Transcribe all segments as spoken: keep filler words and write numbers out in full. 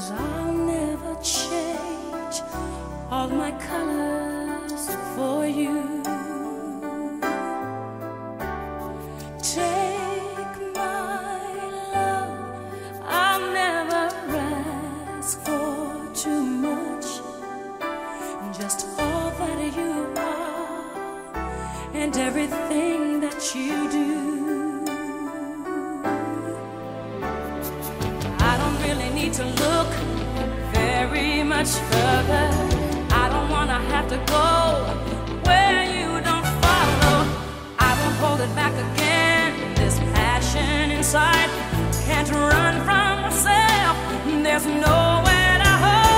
'cause I'll never change all my colors for you. Take my love, I'll never ask for too much, just all that you are and everything that you do. I don't really need to look very much further. I don't wanna have to go where you don't follow. I won't hold it back again. This passion inside can't run from myself. There's nowhere to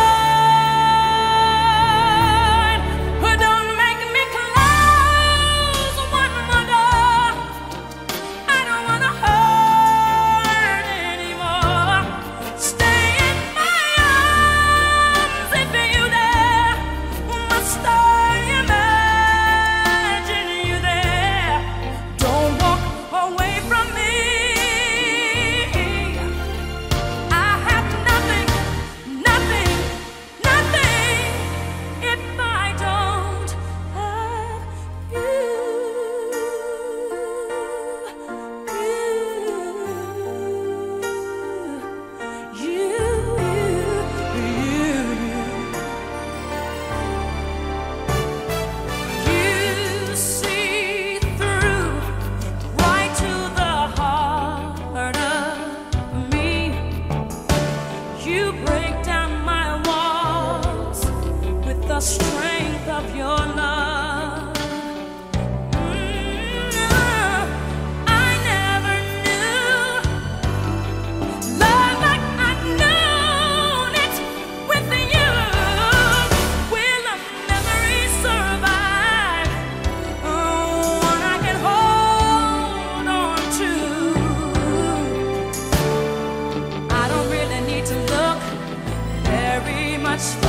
hide. But don't make me close one more door. I don't wanna hurt anymore. Stay in my arms if you dare. Must I imagine you there? Don't walk away from me. I have nothing, nothing, nothing if I don't have you. You, you, you, you see through right to the heart of me. You break down my walls with the strength of your love. Mm, I never knew love like I've known it with you. Will a memory survive? Oh, one I can hold on to. I don't really need to look very much